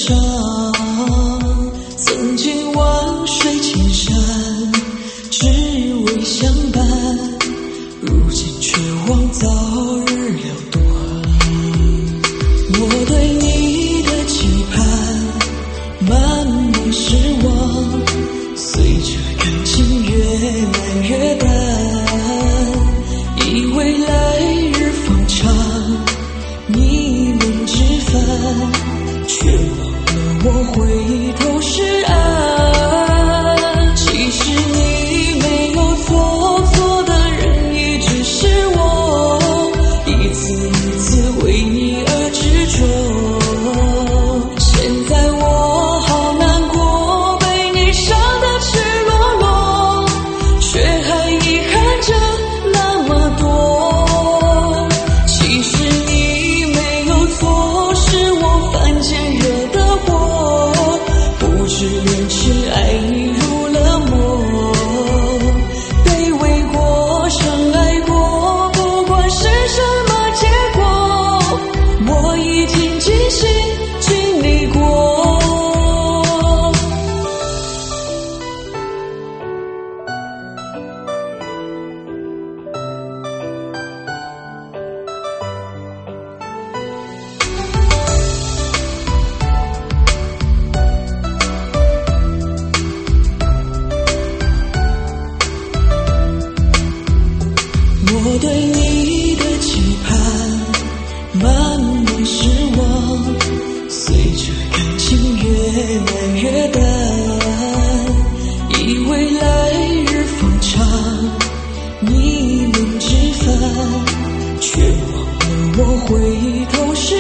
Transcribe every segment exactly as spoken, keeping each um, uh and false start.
上，曾经万水千山，只为相伴，如今却望早日了断。我对你的期盼，慢慢失望，随着感情越来越淡，以为来日方长，你能知返，却忘了我回头是岸。其实你没有错，错的人一直是我，一次一次为你而执着。现在我好难过，被你伤得赤裸裸，却还遗憾着那么多。其实你没有错，是我犯贱惹的祸，不知廉耻爱你入了魔，卑微过，深爱过，不管是什么结果，我已经尽心尽力过。我对你的期盼，慢慢失望，随着感情越来越淡，以为来日方长，你能知返，却忘了我回头是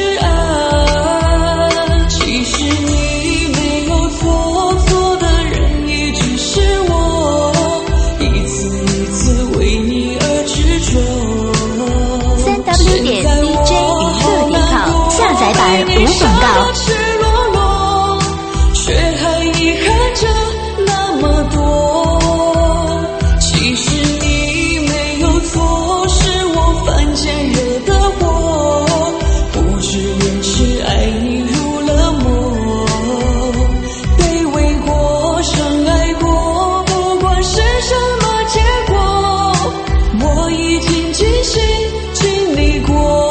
岸。其实你没有错，错的人一直是我，一次一次为你而执着。 三 w 点 d j 娱乐点 com 下载版无广告。 赤裸裸，却还遗憾着那么多。其实你没有错，是我犯贱惹的祸，不知廉耻爱你入了魔，卑微过，深爱过，不管是什么结果，我已经尽心尽力过。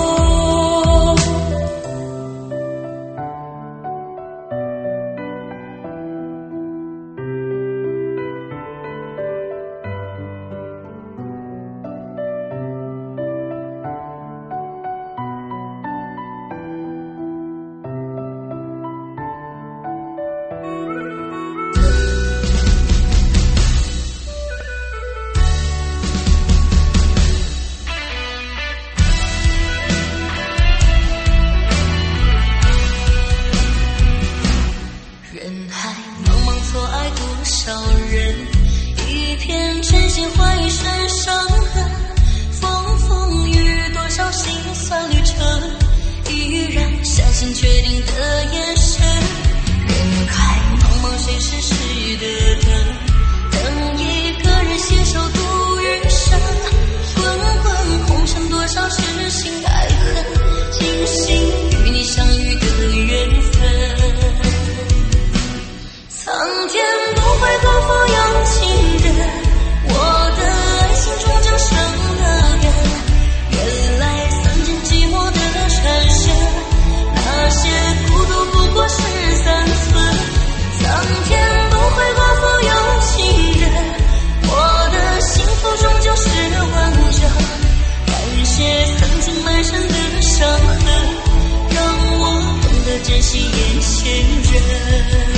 人海茫茫，错爱多少人，一片真心换一身伤痕，风风雨雨多少心酸旅程，依然相信确定的眼神。人海茫茫，谁是谁的等，等一个人携手度余生，滚滚红尘多少痴心爱恨，庆幸与你相遇的缘分。苍天不会辜负有情人，我的爱心终将生了根。原来三千寂寞的缠身，那些孤独不过是三寸。苍天不会辜负有情人，我的幸福终究是完整。感谢曾经满身的伤痕，让我懂得珍惜眼前人。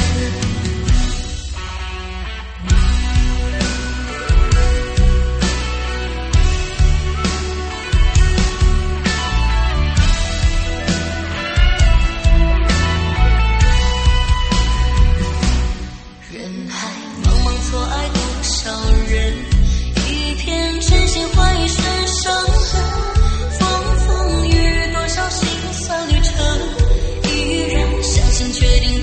人海茫茫，错爱多少人，一片真心换一身伤痕，风风雨雨多少心酸旅程，依然相信确定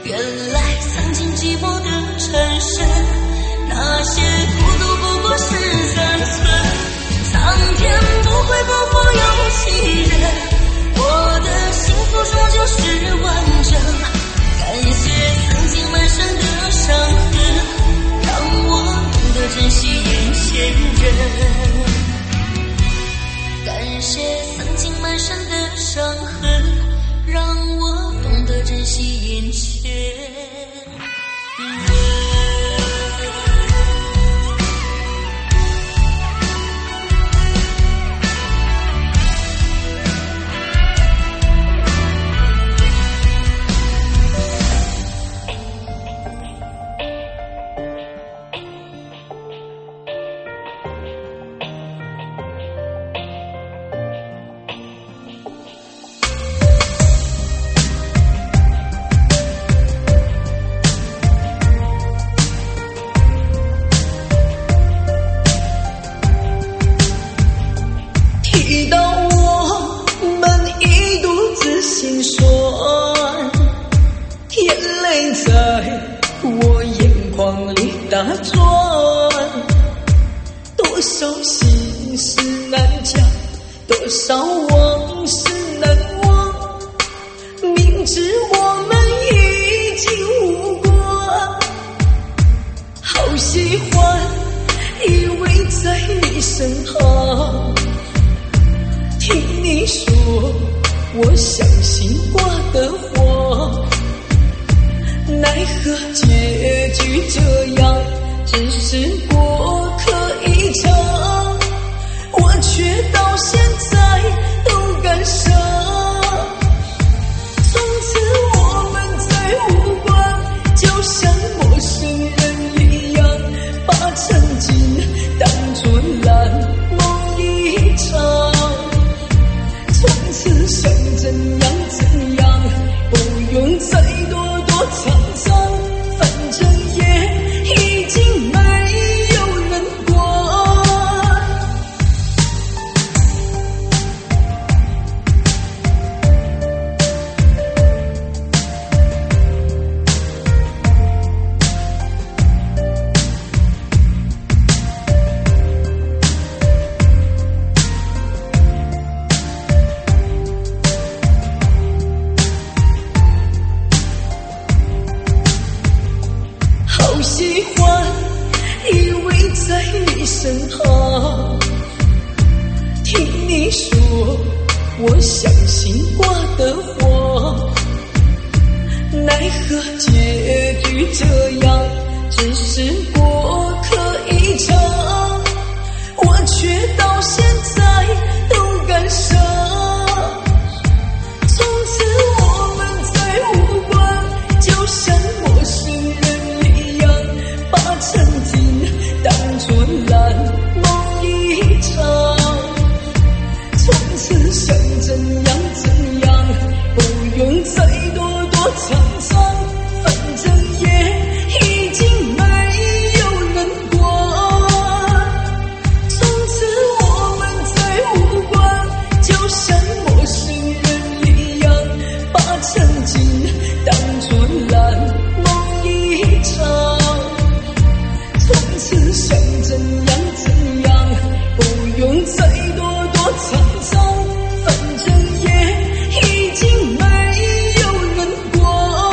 原来曾经寂寞的城市，那些孤独不过是三寸。苍天不会不负有情人，我的幸福终究是完整。感谢曾经满身的伤痕，让我懂得珍惜眼前人。感谢曾经满身的伤痕，让我懂得珍惜眼前人。 打转，多少心事难讲，多少往事难忘。明知我们已经无关，好喜欢依偎在你身旁，听你说我相信挂的谎。奈何结局这样，只是过客一场，我却到现在都感伤。从此我们再无关，就像陌生人一样，把曾经当作烂梦一场。从此想怎样怎样，不用再多多藏藏，反正也已经没有人管。好喜欢依偎在你身旁，听你说我相信挂的谎。奈何结局这样，只是过客一场，我却到现在都感伤。从此我们再无关，就像陌生人，把曾经当作烂梦一场。从此想怎样怎样，不用再多多藏藏，反正也已经没有人管。从此我们再无关，就像陌生人一样，把曾经当作烂梦一场。从此想怎样怎样，不用再多多藏藏，反正也已经没有人管。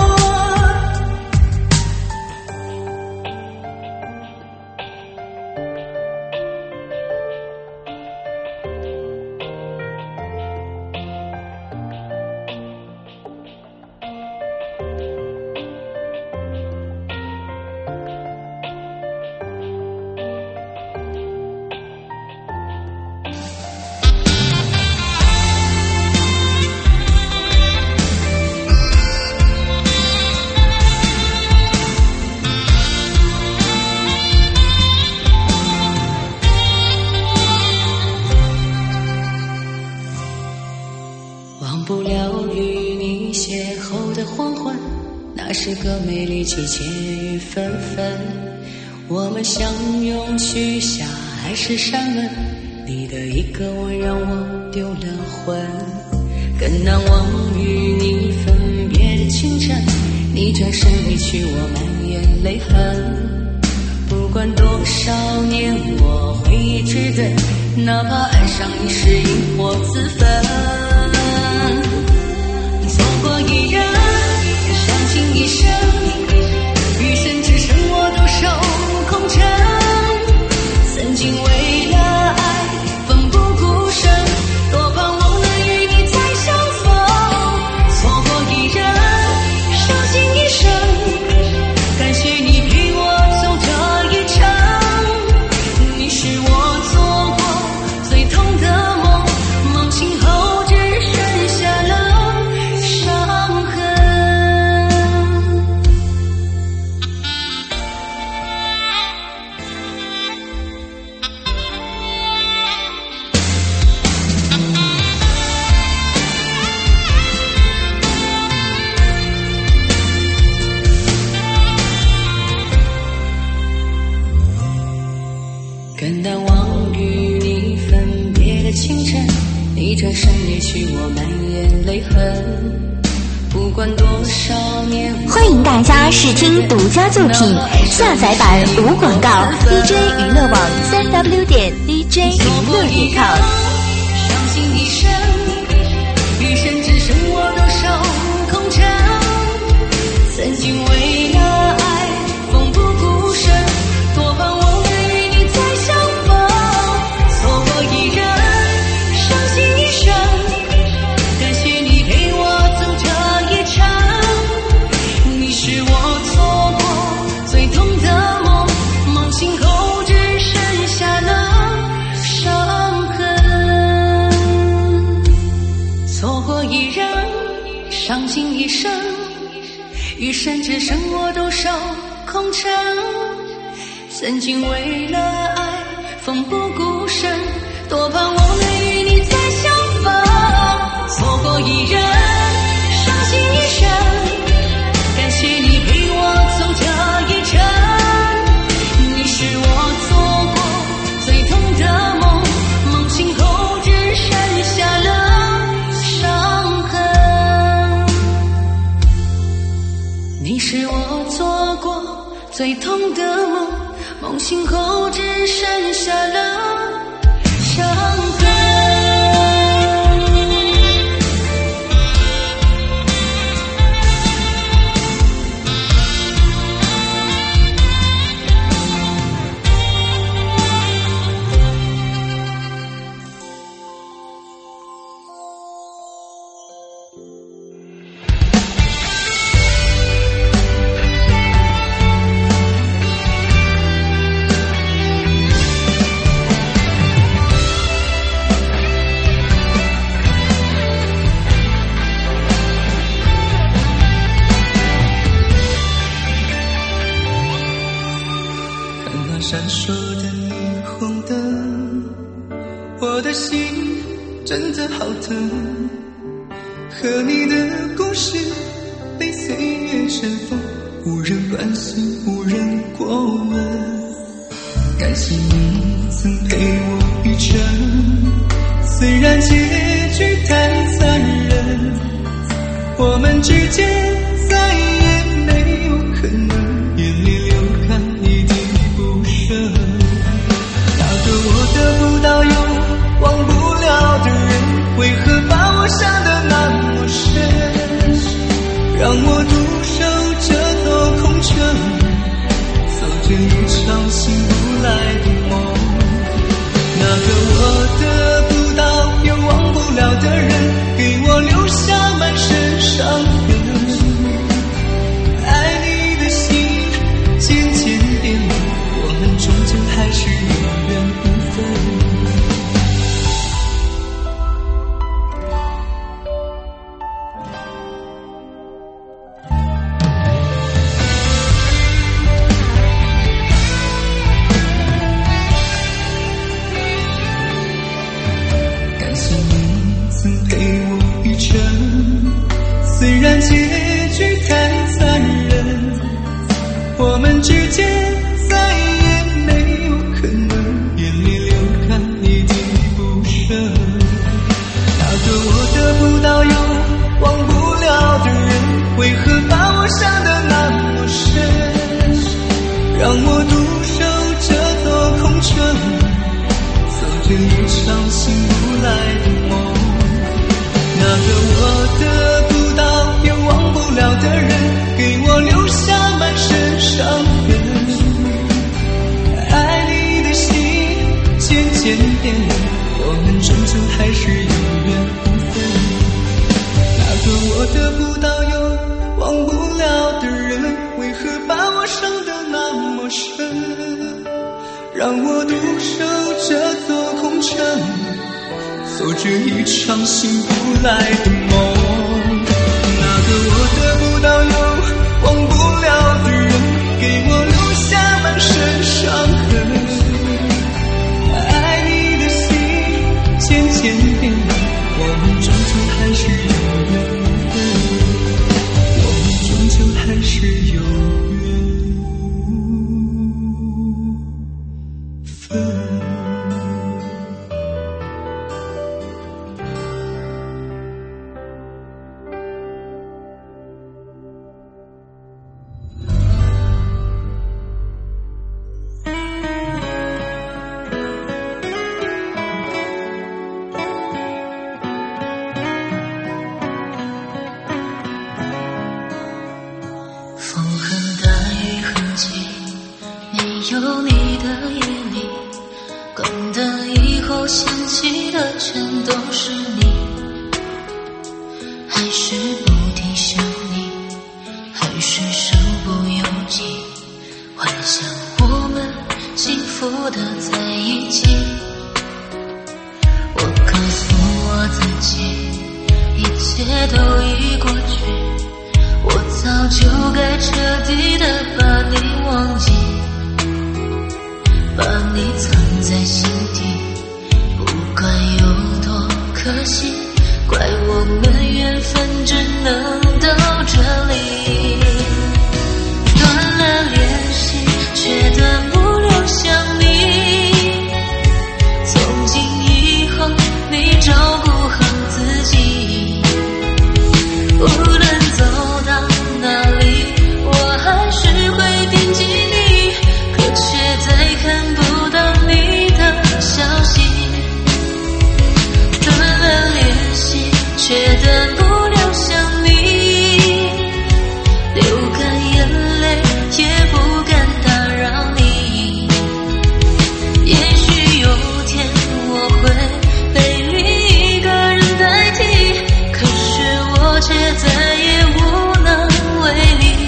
忘不了与你邂逅的黄昏，那是个美丽季节雨纷纷。我们相拥许下海誓山盟，你的一个吻让我丢了魂。更难忘与你分别的清晨， 你转身离去，我满眼泪痕。不管多少年，我会一直等，哪怕爱上你是因祸自焚。错过一人，伤心一生，余生只剩我独守空城。曾经为了爱奋不顾身，多盼望能与你再相逢。错过一人，伤心一生，感谢你陪我走这一程。你是我做过最痛的梦，梦醒后只剩下了伤痕。更难忘与你分别的清晨，你转身离去，我满眼泪痕。不管多少年， 欢迎大家试听独家作品，下载版无广告 ，D J 娱乐网三 W 点 D J 娱乐点 com。 伤心一生，余生只剩我独守空城。曾经为了爱奋不顾身，多盼望能与你再相逢。错过一人，伤心一生，感谢你陪我走这一程。你是我错过最痛的梦，梦醒后只剩下了伤痕。错过一人，伤心一生，余生只剩我独守空城。曾经为了爱奋不顾身，多盼望能与你再相逢。错过一人，伤心一生，感谢你陪我走这一程。你是我做过最痛的梦，梦醒后只剩下了伤痕。你是我做过最痛的梦，梦醒后只剩下了伤痕。 闪烁的霓虹灯，我的心真的好疼。和你的故事被岁月尘封，无人关心，无人过问。感谢你曾陪我一程，虽然结局太残忍，我们之间再也没有可能，眼里流干一滴不舍。那个我得不到又忘不了的人，为何把我伤得那么深，让我独守这座空城，走着一场醒不来的梦。那个我得不到又忘不了的人，给我留下满身伤痕， 让我独守这座空城，走着一场醒不来的梦。那个我得不到也忘不了的人，给我留下满身伤痕。爱你的心渐渐变冷，我们终究还是有缘无分。那个我得不到又忘不了的人，为何把我伤得那么深？让我独守这座空城，走着一场醒不来的梦。那个我得不到又忘不了的人，给我留下满身伤痕。爱你的心渐渐变冷，我们终究还是有缘无分，我们终究还是有缘无分。 有你的夜里，关灯以后想起的全都是你，还是不停想你，还是身不由己，幻想我们幸福的在一起。我告诉我自己，一切都已过去，我早就该彻底的把你忘记，把你藏在心底，不管有多可惜，怪我们缘分只能到这里。断了联系，却断不了想你，从今以后你照顾好自己，无论走到哪里，我还是会惦记你，可却再看不到你的消息。断了联系，却断不了想你，流干眼泪也不敢打扰你。也许有天我会被另一个人代替，可是我却再也无能为力。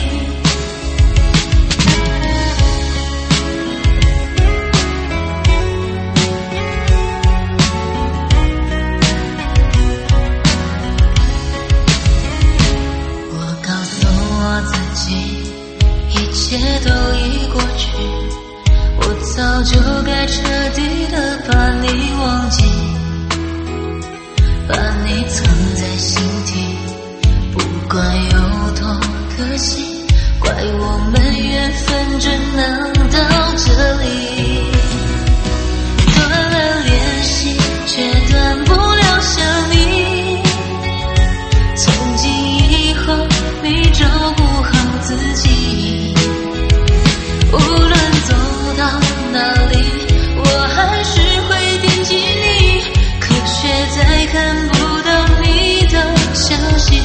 一切都已过去，我早就该彻底的把你忘记，把你藏在心底，不管有多可惜，怪我们缘分只能到这里。断了联系，却断不了想你，从今以后你照顾好自己，无论走到哪里，我还是会惦记你，可却再看不到你的消息。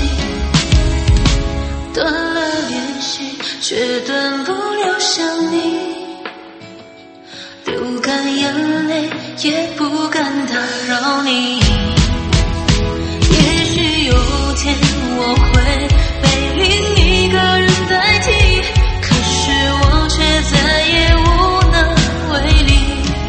断了联系，却断不了想你，流干眼泪也不敢打扰你。也许有天我会被另一个人代替，可是我却再也无能为力。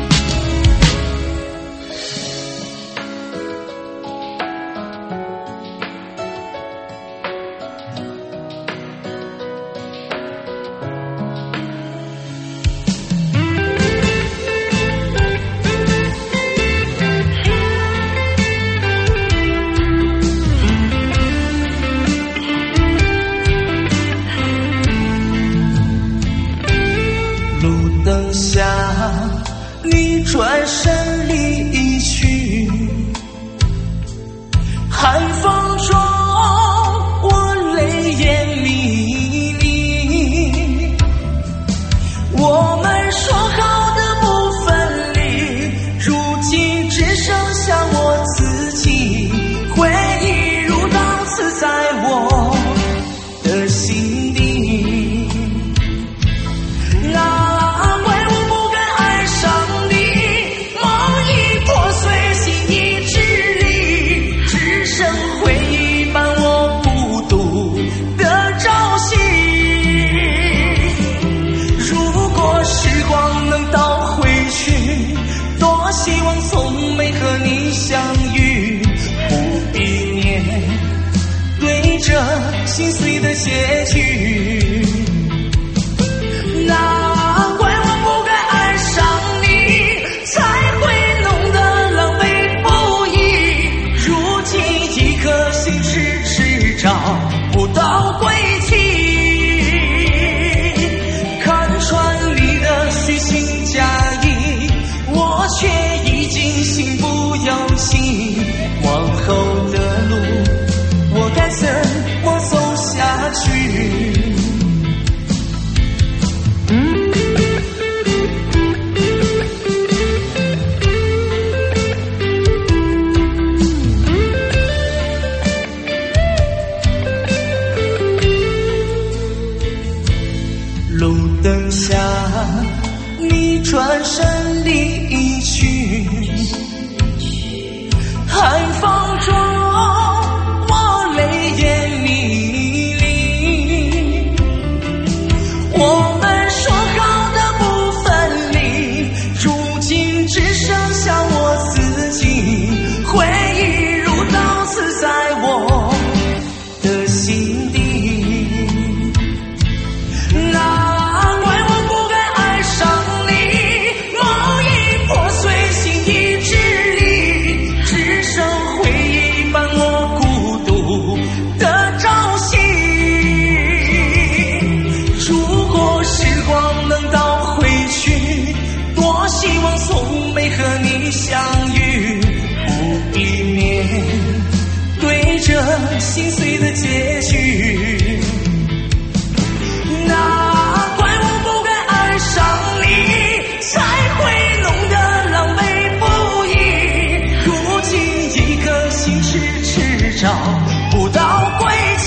转身离去，寒风中我泪眼迷离， 我们说好的不分离，如今只剩下我自己，回忆如刀刺在我的心底。那怪我不该爱上你，梦已破碎，心已支离，只剩回忆伴我孤独的朝夕。如果时光能倒回去，多希望从没和你相遇，不避免对着心碎的结局。那怪我不该爱上你，才会弄得狼狈不已，如今一颗心迟迟找不到归期。看穿你的虚情假意，我却已经心不由己。往后的路我该怎么走下去？路灯下你转身离去，寒风中我泪眼迷离。我们说好的不分离，如今只剩下我自己，回忆如刀刺在我的心底。那怪我不该爱上你，梦已破碎，心已支离，只剩回忆伴我孤独的朝夕。如果时光能倒回去，多希望从没和你相遇，不避免对着心碎的结局。那怪我不该爱上你，才会弄得狼狈不已，如今一颗心迟迟找不到归期。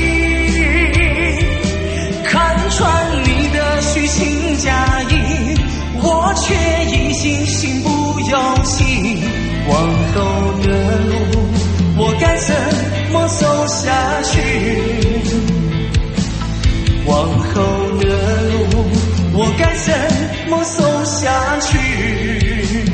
看穿你的虚情假意，我却已经心不由己。往后的路我该怎么走下去？往后的路我该怎么走下去？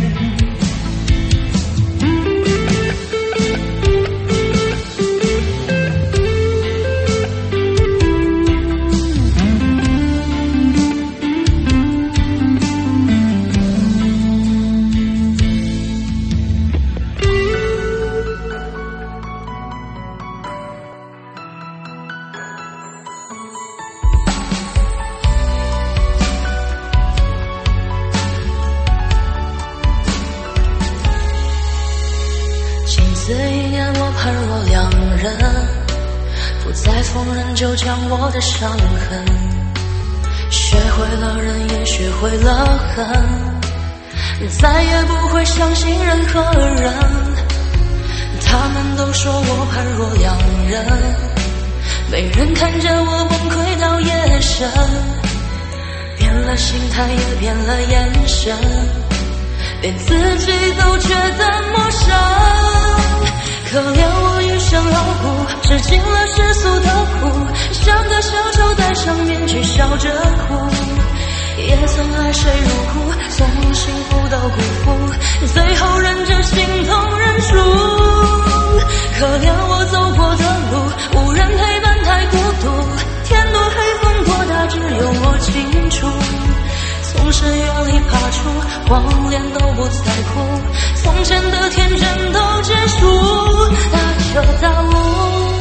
这一年我判若两人，不再逢人就将我的伤痕，学会了忍也学会了恨，再也不会相信任何人。他们都说我判若两人，没人看见我崩溃到夜深，变了心态也变了眼神，连自己都觉得陌生。可怜我余生劳苦，吃尽了世俗的苦，像个小丑戴上面具笑着哭，也曾爱谁入骨，从幸福到辜负，最后忍着心痛认输。可怜我走过的路，无人陪伴太孤独，天多黑风多大只有我清楚，从深渊里爬出，谎言都不在乎，从前的天真都结束，大彻大悟。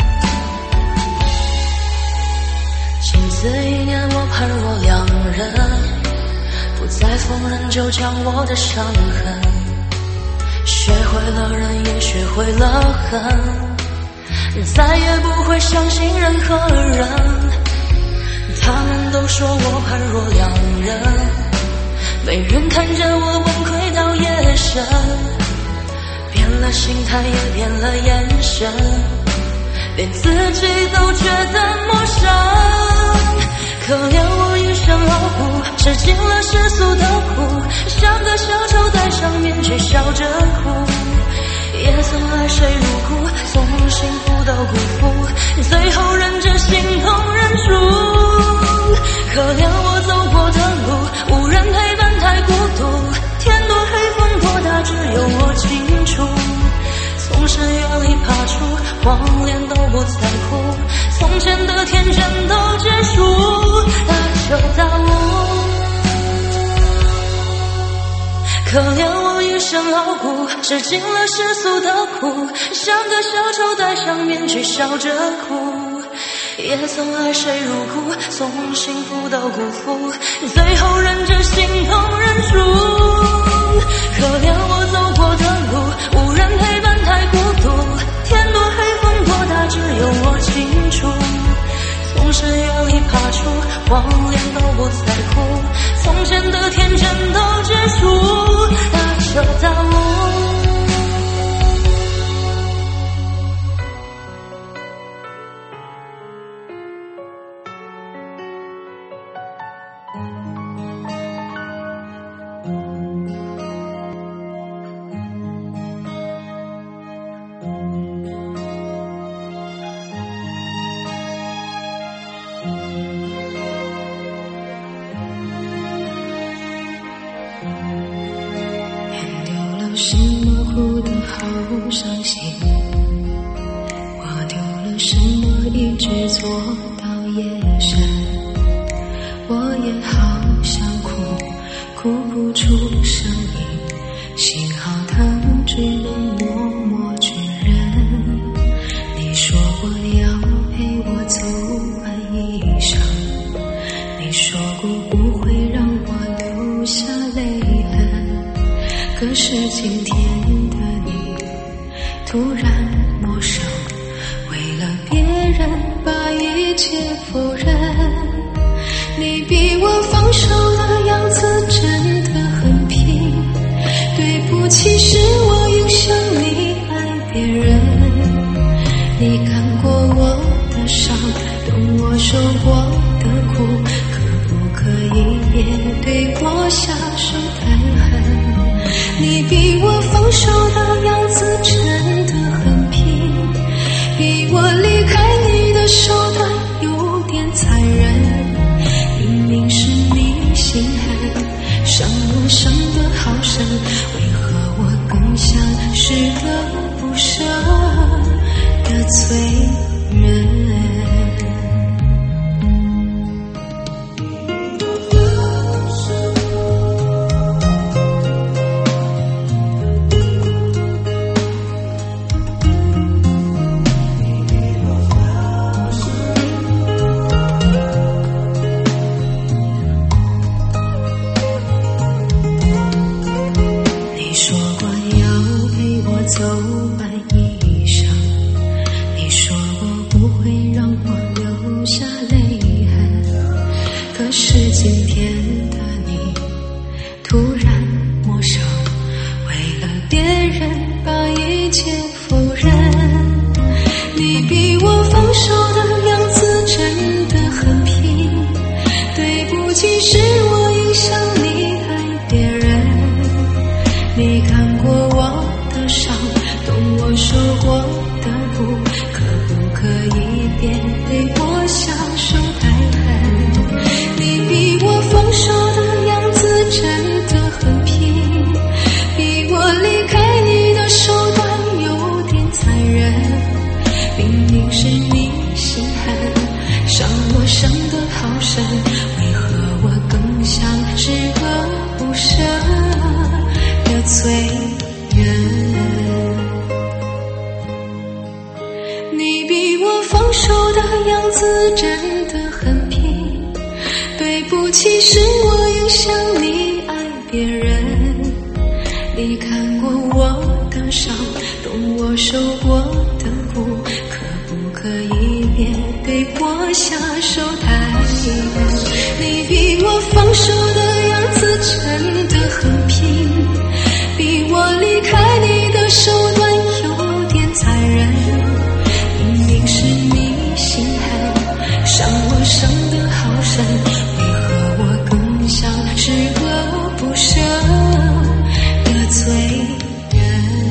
这一年我判若两人， 不再逢人就将我的伤痕，学会了忍也学会了恨，再也不会相信任何人。他们都说我判若两人，没人看见我崩溃到夜深，变了心态也变了眼神，连自己都觉得陌生。可怜我一生劳苦，吃尽了世俗的苦，像个小丑戴上面具笑着哭，也曾爱谁入骨，从幸福到辜负，最后忍着心痛认输。可怜我走过的路，无人陪伴太孤独，天多黑风多大只有我清楚，从深渊里爬出，谎言都不在乎，从前的天真都结束，大彻大悟。可怜我一生劳苦，吃尽了世俗的苦，像个小丑戴上面具笑着哭，也曾爱谁入骨，从幸福到辜负，最后忍着心痛认输。可怜我走过的路，无人陪伴太孤独，天多黑风多大只有我清楚，从深渊里爬出，谎言都不在乎，从前的天真都结束，大彻大悟。 是模糊的好伤心，我丢了什么一直做到夜深，我也好想哭，哭不出声音，幸好他只能默默去忍。你说过要陪我走完一生，你说过不会让我留下泪痕，可是今天的你突然陌生，为了别人把一切否认。你逼我放手的样子真的很拼，对不起是我影响你爱别人。你看过我的伤，懂我受过的苦，可不可以别对我下手太狠。你逼我放手的样子真的很拼，逼我离开你的手段有点残忍。明明是你心狠，伤我伤得好深，为何我更像是个不舍的罪人？走完一生，你说过不会让我留下泪痕，可是今天的你突然陌生，为了别人把一切否认。你逼我放手的样子真的很拼，对不起是我影响你爱别人。你看过我的伤，懂我受过的苦，可不可以别对我下手太狠？你逼我放手的样子真的很拼，逼我离开你的手段有点残忍。明明是你心狠，伤我伤得好深，为何我更像是个不舍的罪人？你逼我放手的样子真的很拼，对不起是我影响你受过的苦，可不可以别对我下手太狠？你逼我放手的样子真的很拼，逼我离开你的手段有点残忍。明明是你心狠，伤我伤得好深，为何我更像是个不舍的罪人？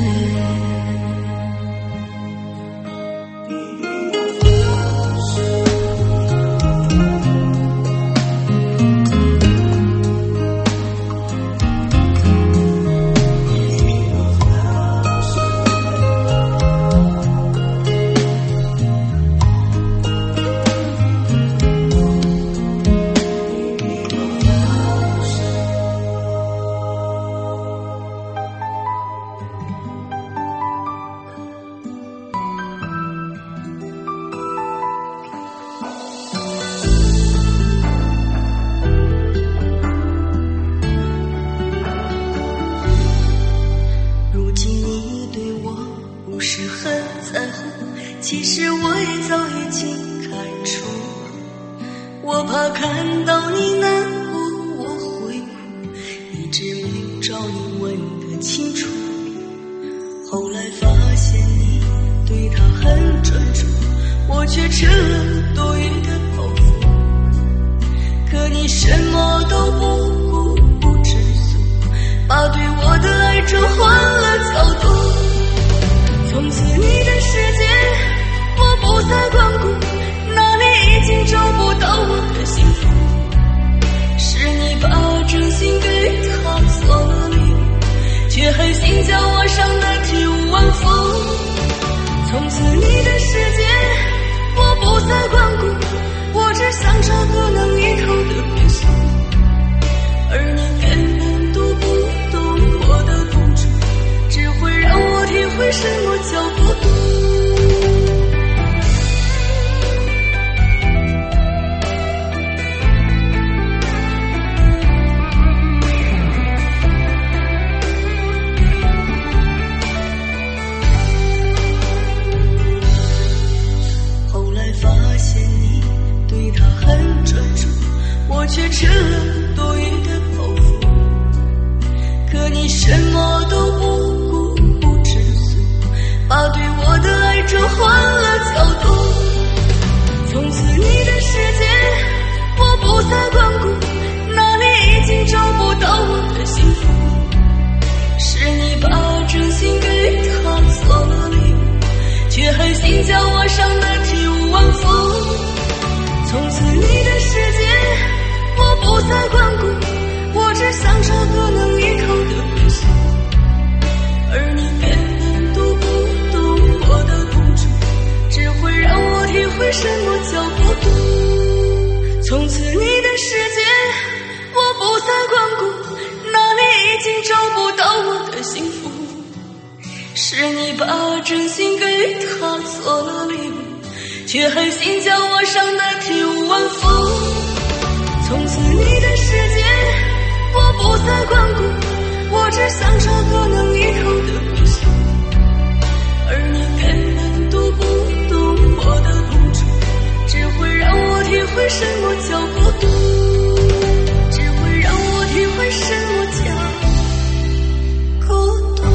其实我也早已经看出，我怕看到你难过我会哭，一直没找你问得清楚。后来发现你对他很专注，我却成了多余的包袱。可你什么都不顾不知足，把对我的爱转换了角度。从此你的世界我不再光顾，那里已经找不到我的幸福。是你把真心给他做了礼物，却狠心将我伤得体无完肤。从此你的世界我不再光顾，我只想找个能依靠的归宿。而你根本都不懂我的苦楚，只会让我体会什么叫孤独。却成了多余的包袱，可你什么都不顾不知足，把对我的爱转换了角度。从此你的世界我不再光顾，那里已经找不到我的幸福。是你把真心给他做了礼物，却狠心将我伤得体无完肤。从此你的世界我不再光顾，我只想找个能依靠的归宿。而你根本都不懂我的苦楚，只会让我体会什么叫孤独。从此你的世界我不再光顾，那里已经找不到我的幸福。是你把真心给他做了礼物，却狠心将我伤得体无完肤。从此你的世界我不再光顾，我只想找个能依靠的归宿。而你根本都不懂我的苦楚，只会让我体会什么叫孤独，只会让我体会什么叫孤独。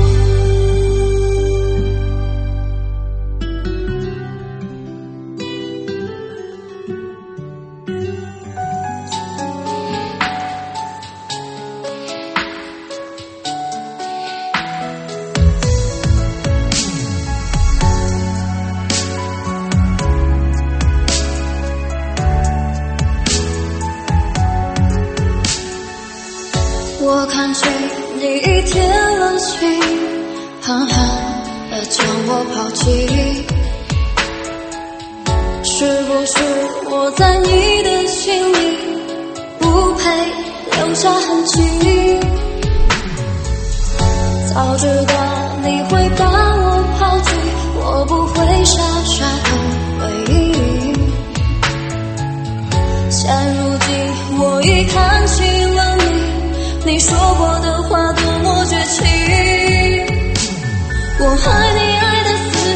我看见你一天冷清，狠狠地将我抛弃。是不是我在你的心里不配留下痕迹？早知道你会把我抛弃，我不会傻傻的回应。现如今我已看清了你，你说过的话多么绝情。我爱你爱得死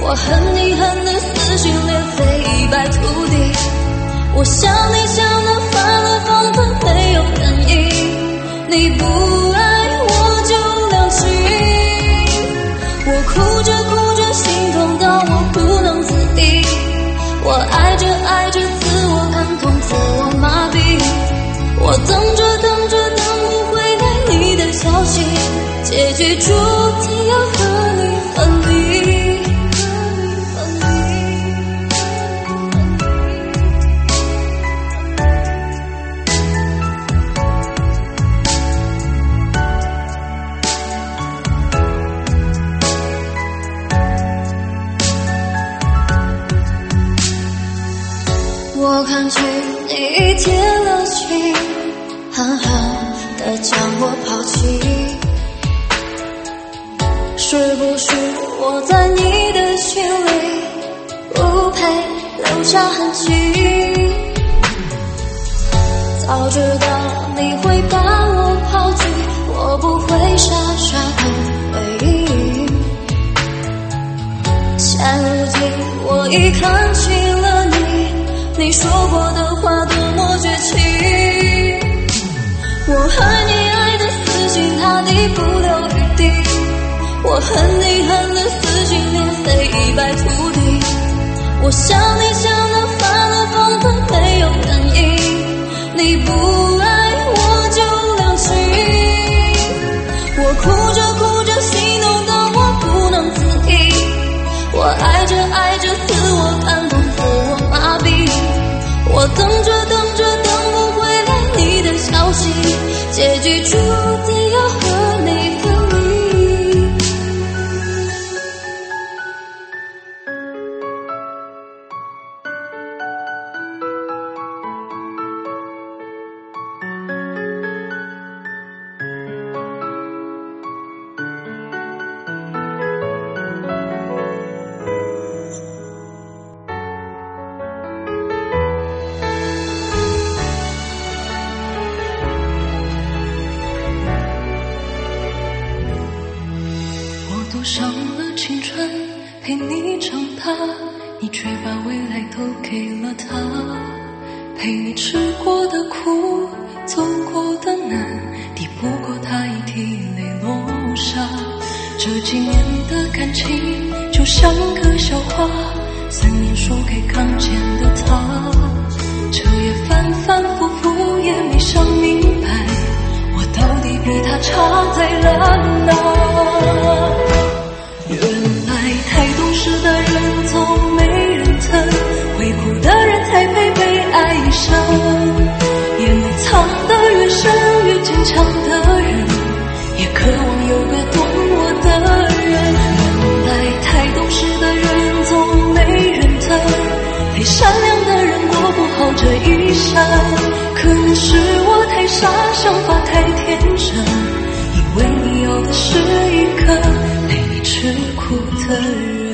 我恨你恨得撕心裂肺一败涂地，我想你想得发了疯的没有原因，你不爱我就两清，我哭着哭着心痛到我不能自已，我爱着爱着自我感动自我麻痹，我等着等着等不回来你的消息，结局注定要和你分离。我看去你铁了心，狠狠地将我抛弃，是不是我在你的心里不配留下痕迹？早知道你会把我抛弃，我不会傻傻的回应。现如今我已看清了你，你说过的话多么绝情。我恨你爱得死心塌地不留余地，我恨你恨得撕心裂肺一败涂地，我想你想得发了疯的没有原因，你不爱我就两清，我哭着哭着心动到我不能自已，我爱着爱着自我感动自我麻痹，我等着等着等不回来你的消息，结局注定要和你分离。 赌上了青春陪你长大，你却把未来都给了他，陪你吃过的苦走过的难，抵不过他一滴泪落下。这几年的感情就像个笑话，三年输给刚健的他，彻夜反反复复也没想明白，我到底比他差在了哪。原来太懂事的人总没人疼，会哭的人才配被爱上，眼泪藏得越深越坚强的人，也渴望有个懂我的人。原来太懂事的人总没人疼，太善良的人过不好这一生，可能是我太傻，想法太天真，因为你要的是一个陪你吃苦的人。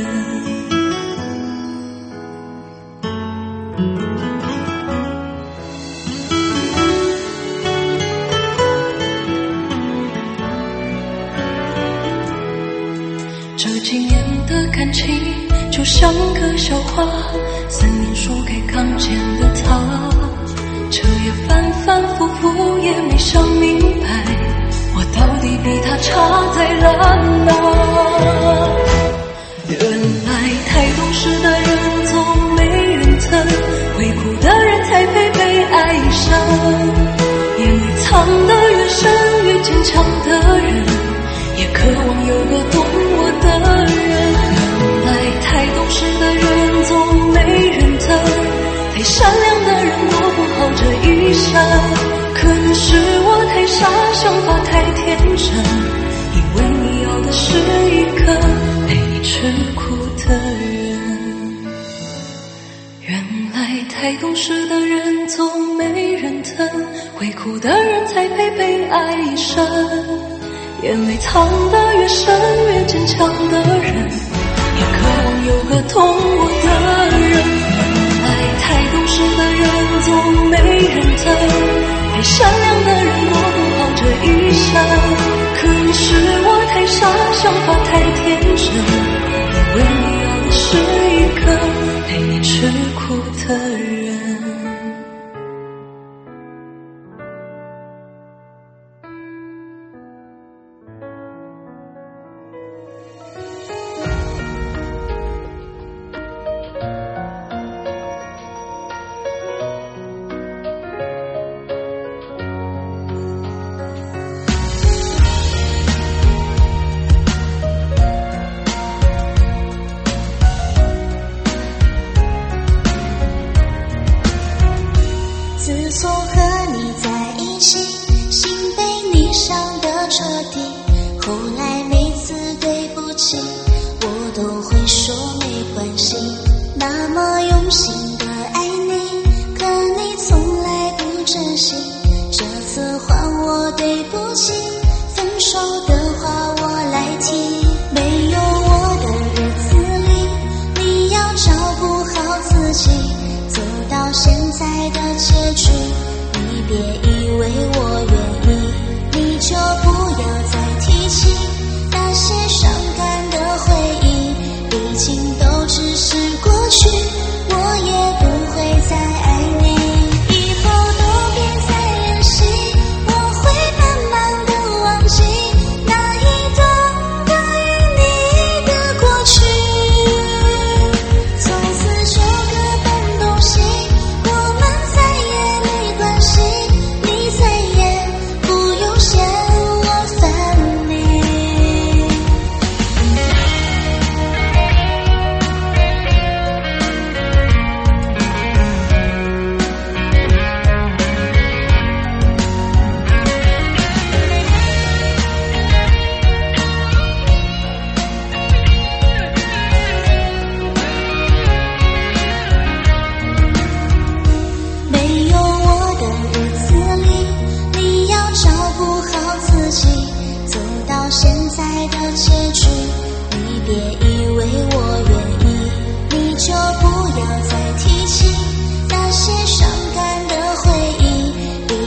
这几年的感情就像个笑话，三年输给刚健的他，彻夜反反复复也没想明白，我到底比他差在了哪。原来太懂事的人总没人疼，会哭的人才配被爱上，眼泪藏得越深越坚强的人，也渴望有个懂我的人。原来太懂事的人总没人疼，太善良的人过不好这一生，可能是我太傻，想法太天真，因为你要的是一个陪你吃苦的人。原来太懂事的人总没人疼，会哭的人才配被爱一生，眼泪藏得越深越坚强的人，也渴望有个懂我的人。原来太懂事的人总没人疼，太善良的人过不好这一生，可能是我太傻，想法太天真，因为你要的是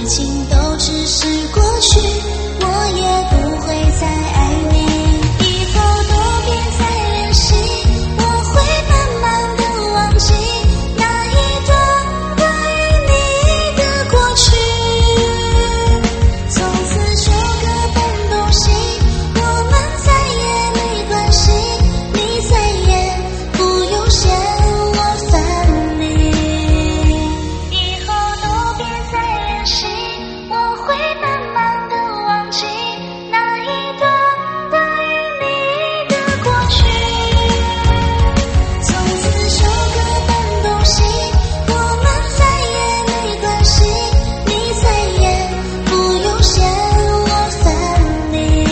情都只是过去，我也不会再爱你。以后都别再联系，我会慢慢的忘记那一段关于你的过去。从此就各奔东西，我们再也没关系，你再也不用嫌我烦你。以后都别再联系，我会慢慢的忘记那一段关于你的过去。从此就各奔东西，我们再也没关系，你再也不用嫌我烦你。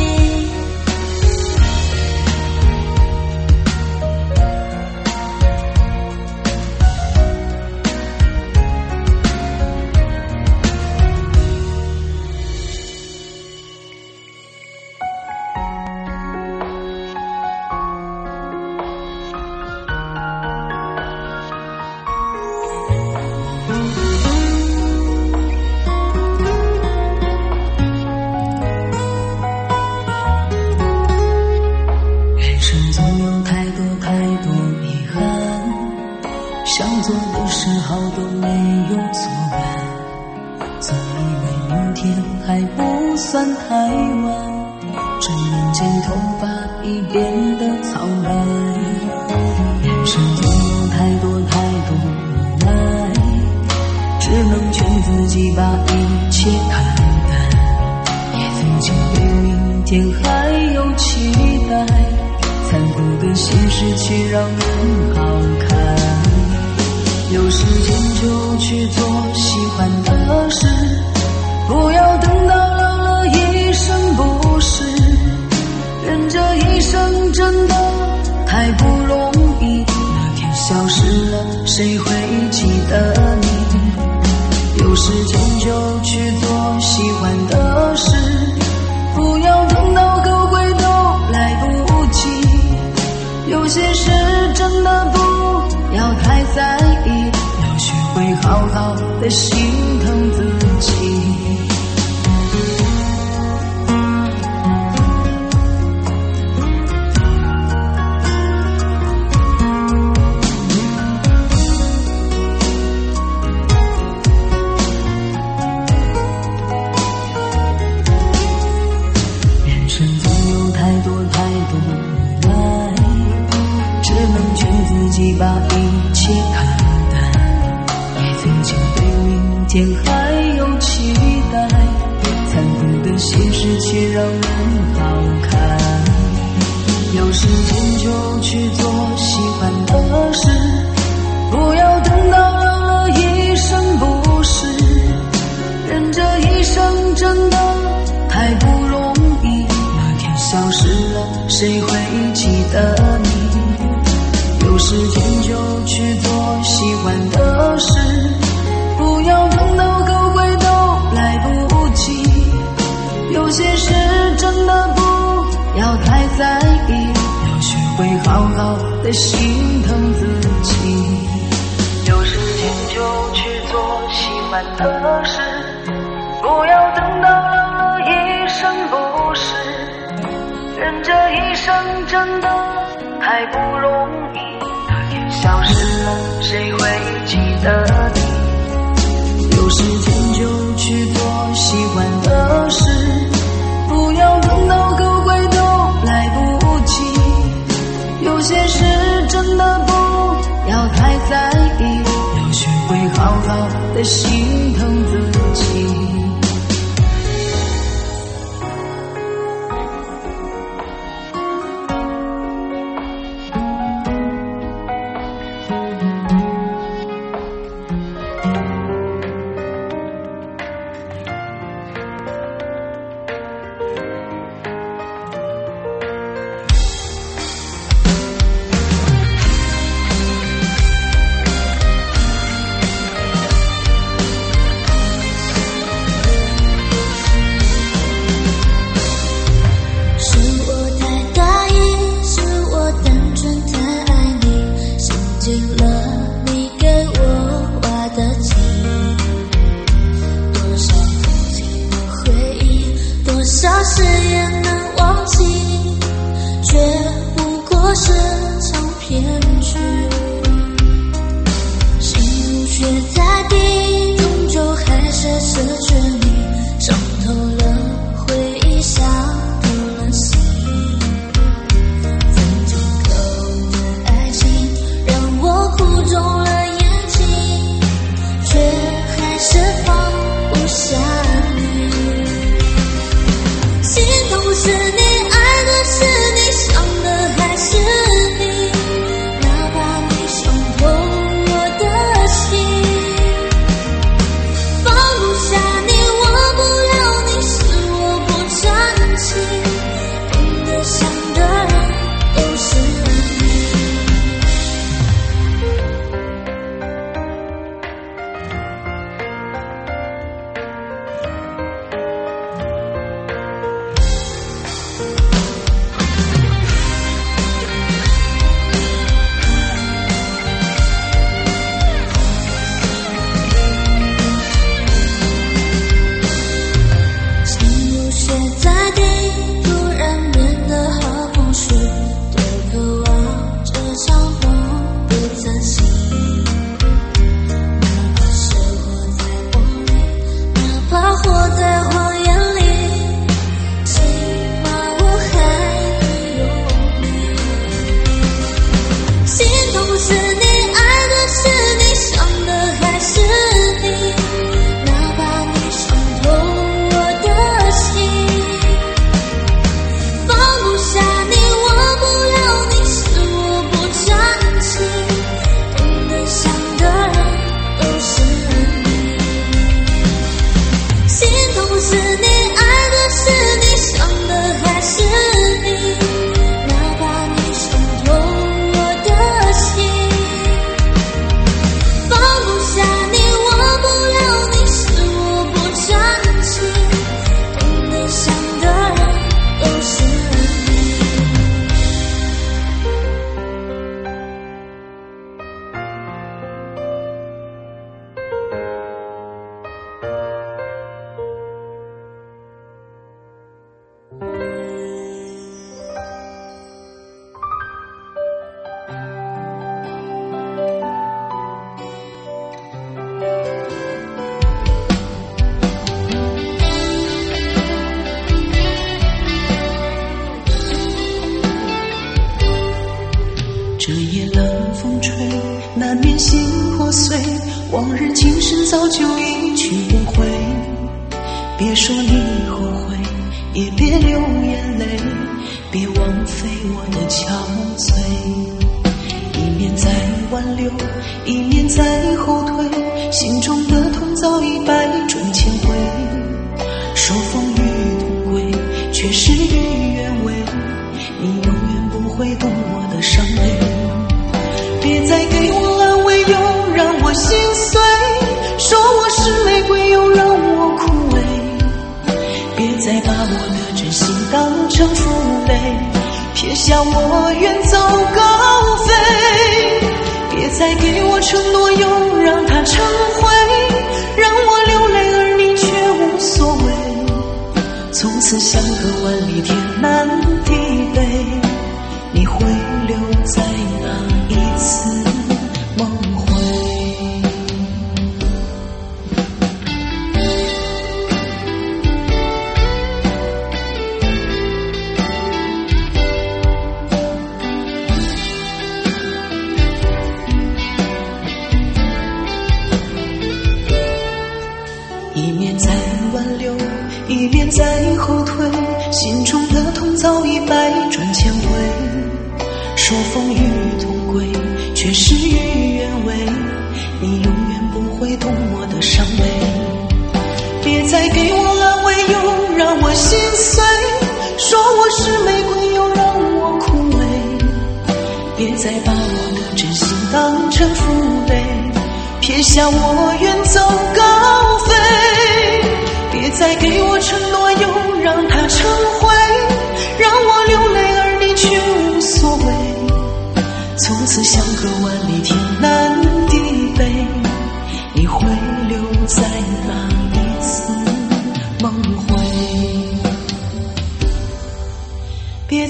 人生总有太多太多遗憾，想做的事好都没有做完，总以为明天还不算太晚，转眼间头发已变得苍白。人生总有太多太多无奈，只能劝自己把一切看淡，也曾经对明天还有期待，残酷的现实却让人好看。有时间就去做喜欢的事，不要等到老了一生不是。人这一生真的太不容易，那天消失了，谁会记得你？有时间就去做喜欢的事，不要等到后悔都来不及。有些事真的不要太在意，要学会好好的心疼自己。人生总有太多太多无奈，只能劝自己把一切看淡，也曾经对明天还有期待，残酷的现实却让人好看。有时间就去做喜欢的事，不要等到老了一生不是。人这一生真的太不容易，那天消失了，谁会记得你？有时间就去做喜欢的事，不要等到后悔都来不及。有些事真的不要太在意，要学会好好的心疼自己。有时间就去做喜欢的事，不要等到老了一生不是。人这一生真的太不容易，那天消失了，谁会记得你？有时间就去做喜欢的事，不要等到后悔都来不及。有些事真的不要太在意，要学会好好的心疼自己。 少誓言能忘记，却不过是场骗局。心如雪在地，终究还是失去你，伤透了回忆，伤透了心。曾经够的爱情让我哭肿了眼睛，却还是放不下你。心痛是你，爱的是你，想的还是你，哪怕你伤透我的心。放不下你，忘不了你，是我不争气，懂得想的人都是你。心如雪在地，突然变得好空虚，多渴望这场梦不再醒。哪怕是活在梦里，哪怕活在谎言里，起码我还有你。心痛是你，爱的是你，想的还是你，哪怕你伤透我的心。放不下你，忘不了你，是我不争气，懂得想的人都是你。心痛是你，爱的是你，想的还是你，哪怕你伤透我的心。放不下你，忘不了你，是我不争气，懂得想的人都是你。 这夜冷风吹，难免心破碎，往日情深早就一去不回。别说你后悔，也别流眼泪，别枉费我的憔悴。一面在挽留，一面在后退，心中的痛早已百转千回。说风雨同归，却事与愿违，你永远不会懂我的伤悲。别再给我安慰，又让我心碎，说我是玫瑰，又让我枯萎。别再把我的真心当成负累，撇下我远走高飞。别再给我承诺，又让它成灰，让我流泪而你却无所谓。从此相隔万里，天南地北，你会留在哪一次梦回？一面在挽留，一面在后退，心中的痛早已百转千回。说风雨同归，却事与愿违，你永远不会懂我的伤悲。别再给我安慰，又让我心碎，说我是玫瑰，又让我枯萎。别再把我的真心当成负累，撇下我远走高飞。别再给我承诺，又让它成灰，让我流泪而你却无所谓。从此相隔万里，天南地北，你会留在哪一次梦回？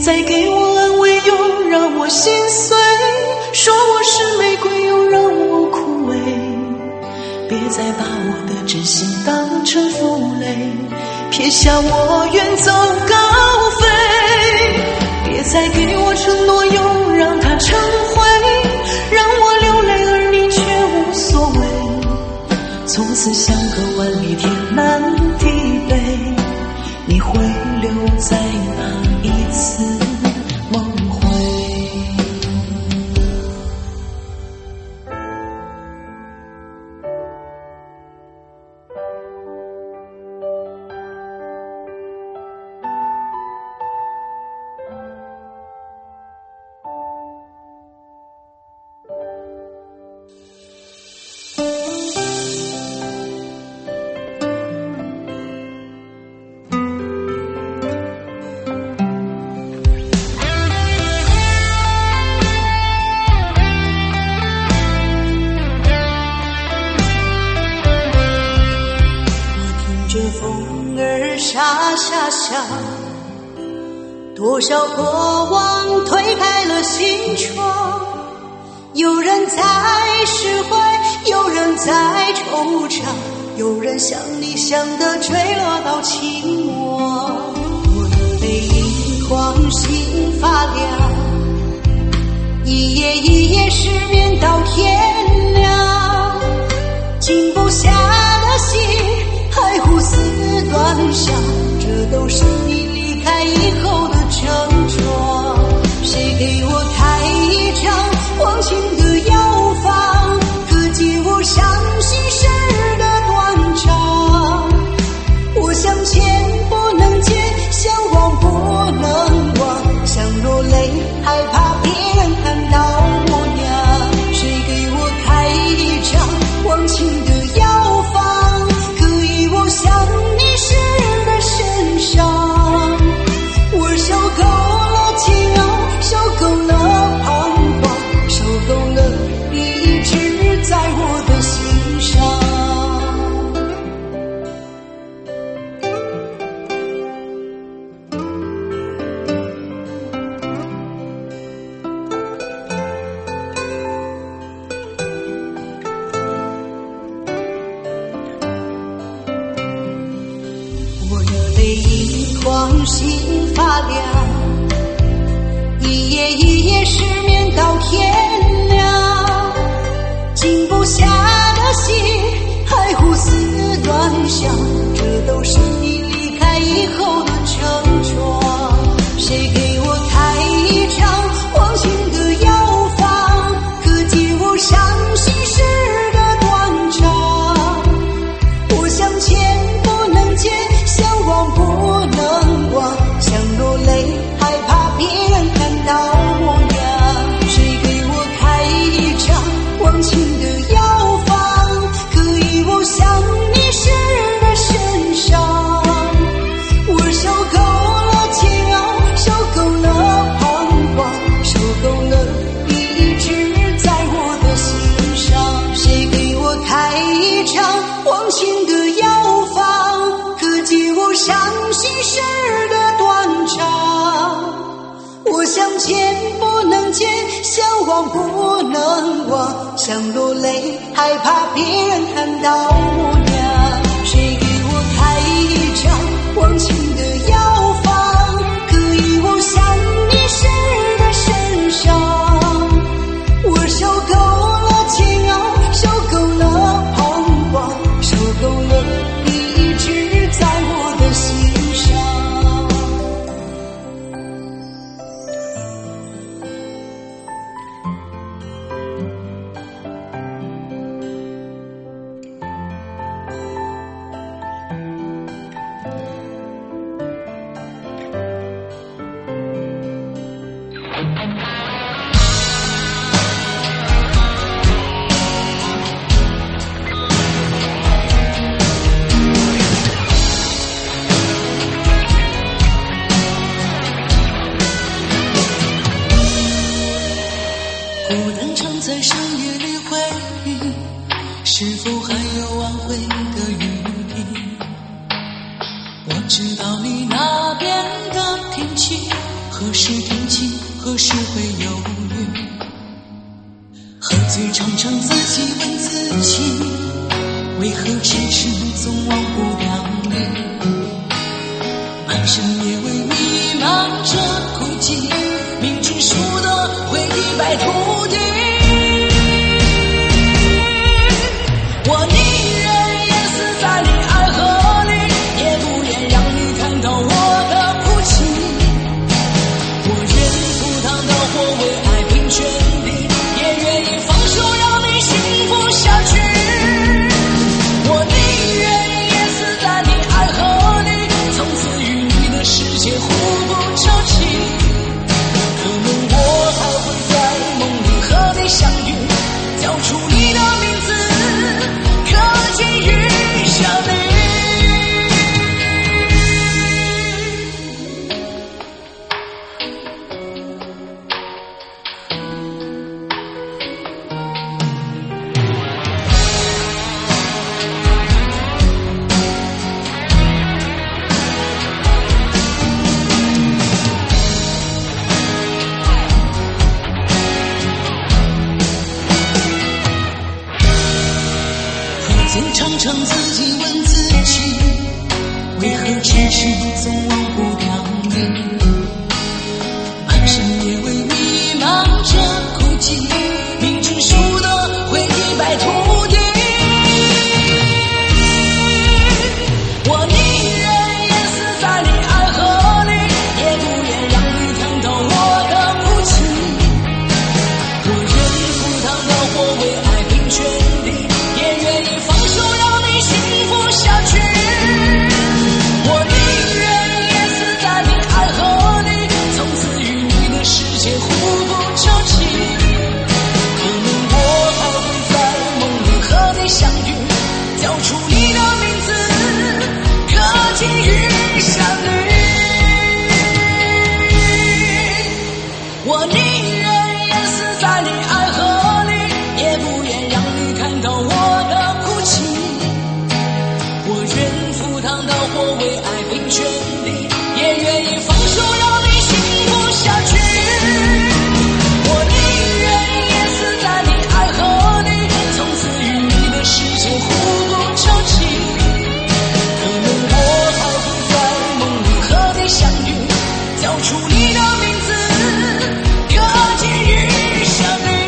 再给我安慰，又让我心碎，说我是玫瑰，又让我枯萎。别再把我的真心当成负累，撇下我远走高飞。别再给我承诺，又让它成灰，让我流泪而你却无所谓。从此相隔万里，天南地北，你会留在哪一次梦回？ 多少过往推开了心窗，有人在释怀，有人在惆怅，有人像你想的坠落到情末。我的泪盈眶，心发凉，一夜一夜失眠到天亮，静不下的心还胡思乱想，这都是你离开以后的症状。谁给我开一张忘情的药方，可解我伤心事的断肠。我想见不能见，想忘不能忘，想落泪害怕别人看到模样。谁给我开一张忘情的药方，可以我想你时的身上。我受够了煎熬，受够了彷徨，受够了你一直在我的心上。我的泪盈眶，心发凉，一夜一夜失眠到天亮，静不下的心还胡思乱想，这都是你离开以后的症状。谁给我开一张忘情的药方，可解我伤心事的断肠。我想见不能见，想忘不能忘，想落泪害怕别人看到模样。谁给我开一张忘情的药方，可以我想你时的身上。我受够了煎熬，受够了彷徨，受够了你一直在我的心上。谁给我开一张忘情的药方，可解我伤心事的断肠。我想见不能见，想忘不能忘，想落泪害怕别人看到模样。谁给我开一张忘情的药方，可以我想你时的身上。我受够了煎熬，受够了彷徨，受够了你一直在我的心上。 孤单常在深夜里回忆，是否还有挽回的余地？我知道你那边的天气何时是会犹豫，喝醉常常自己问自己，为何迟迟总忘不掉你？满身也为迷茫着孤寂，明知输的会一败涂地。我宁愿淹死在你爱河里，也不愿让你看到我的哭泣。我愿赴汤蹈火为爱拼全力，也愿意放手让你幸福下去。我宁愿淹死在你爱河里，从此与你的世界互不交集。可能我还会在梦里和你相遇，叫出你的名字，可寄予想你。常常自己问自己，为何迟迟总忘不掉你？满身也为迷茫着孤寂，明知输的会一败涂地。我宁愿淹死在你爱河里，也不愿让你看到我的哭泣。我愿赴汤蹈火为爱拼全力，也愿意放手让你幸福下去。我宁愿淹死在你爱河里，从此与你的世界互不交集。可能我还会在梦里和你相遇，叫出你的名字，可寄予想你。我宁愿淹死在你爱河里，也不愿让你看到我的哭泣。我愿赴汤蹈火为爱拼全力，也愿意放手让你幸福下去。我宁愿淹死在你爱河里，从此与你的世界互不交集。可能我还会在梦里和你相遇，叫出你的名字，可寄予想你。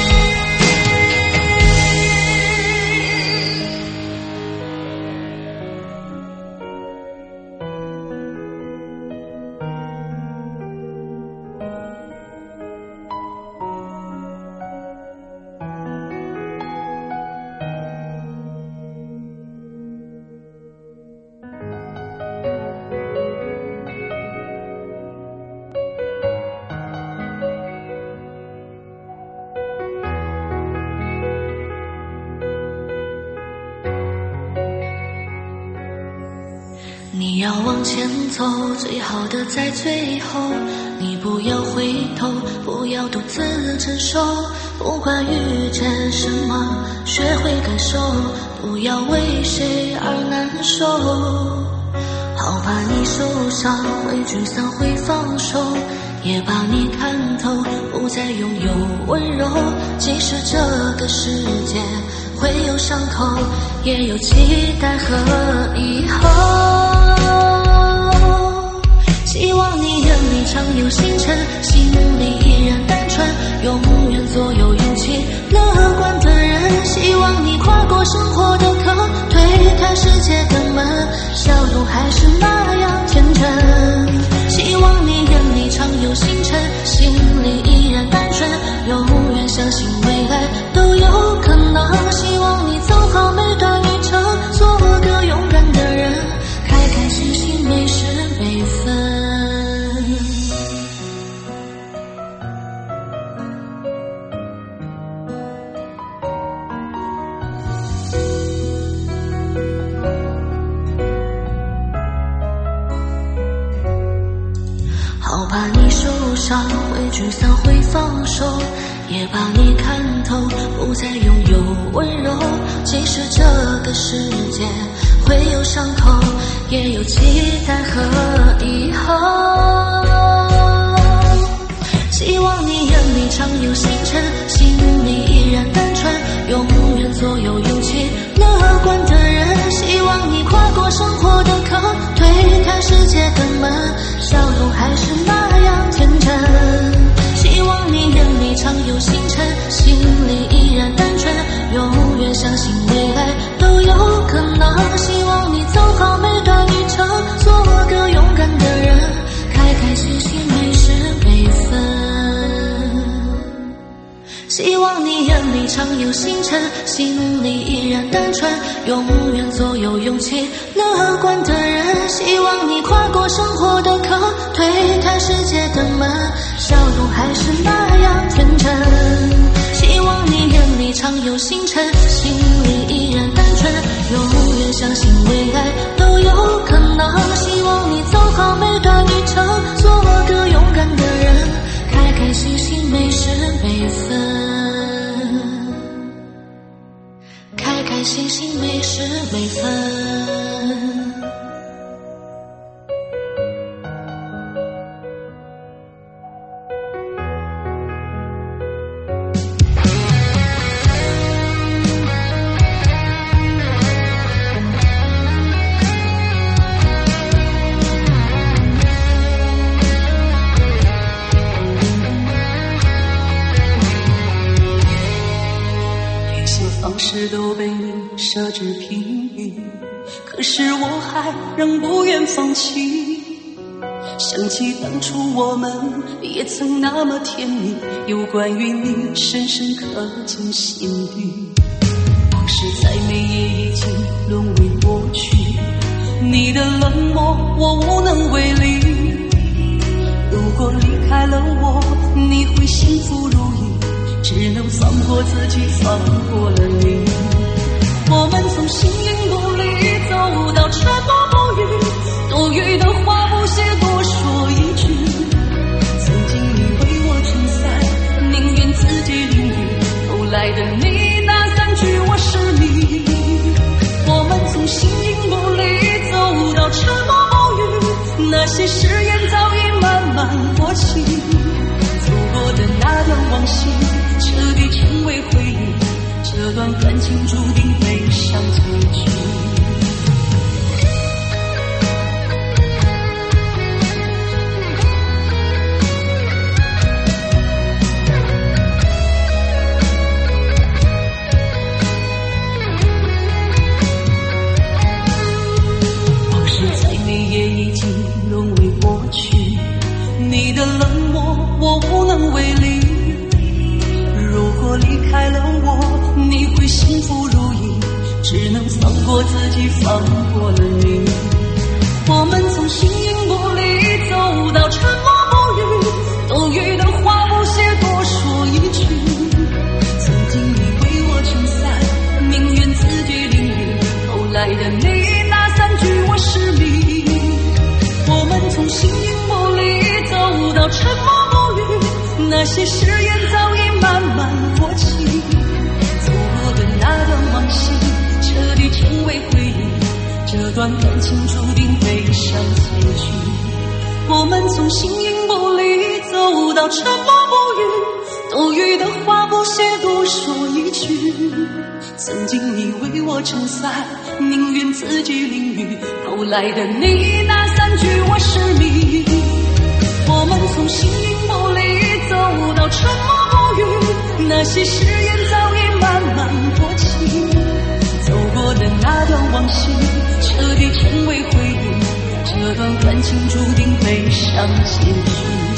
你要往前走，最好的在最后。你不要回头，不要独自承受。不管遇见什么，学会感受，不要为谁而难受。好怕你受伤，会沮丧，会放手，也把你看透，不再拥有温柔。即使这个世界会有伤口，也有期待和以后。希望你眼里常有星辰，心里依然单纯，永远做有勇气乐观的人。希望你跨过生活的坑，推开世界的门，笑容还是那样天真。希望你眼里常有星辰，心里依然单纯，永远相信未来都有可能。希望你走好每段旅程，做个勇敢的人，开开心心每时每分。好怕你受伤，会沮丧，会放手，也把你看透，不再拥有温柔。即使这个世界会有伤口，也有期待和以后。希望常有星辰，心里依然单纯，永远做有勇气乐观的人。希望你跨过生活的坑，推开世界的门，笑容还是那样天真。希望你眼里常有星辰，心里依然单纯，永远相信未来都有可能。希望你走好每段旅程，做个勇敢的人，开开心心每时每分，开开心心每时每分。 都被你设置频率，可是我还仍不愿放弃。想起当初我们也曾那么甜蜜，有关于你深深刻进心底。往事再美也已经沦为过去，你的冷漠我无能为力。如果离开了我，你会幸福如意，只能放过自己，放过了你。我们从形影不离走到沉默不语，多余的话不屑多说一句。曾经你为我撑伞，宁愿自己淋雨，后来的你那三句我是你。我们从形影不离走到沉默不语，那些誓言早已慢慢过期。走过的那段往昔，彻底成为回忆，这段感情注定悲伤结局。往事再美也已经沦为过去，你的冷漠我无能为力。如果离开了我，你会幸福如意，只能放过自己，放过了你。我们从形影不离走到沉默不语，多余的话不屑多说一句。曾经你为我撑伞，宁愿自己淋雨，后来的你那三句我是你。我们从形影不离走到沉默不语，那些誓言早已慢慢过期。走过的那段往昔，彻底成为回忆，这段感情注定悲伤结局。我们从形影不离走到沉默不语，多余的话不屑多说一句。曾经你为我撑伞，宁愿自己淋雨，后来的你那三句我是你。我们从形影不离走到沉默不语，那些誓言早已慢慢过期。走过的那段往昔，彻底成为回忆，这段感情注定悲伤结局。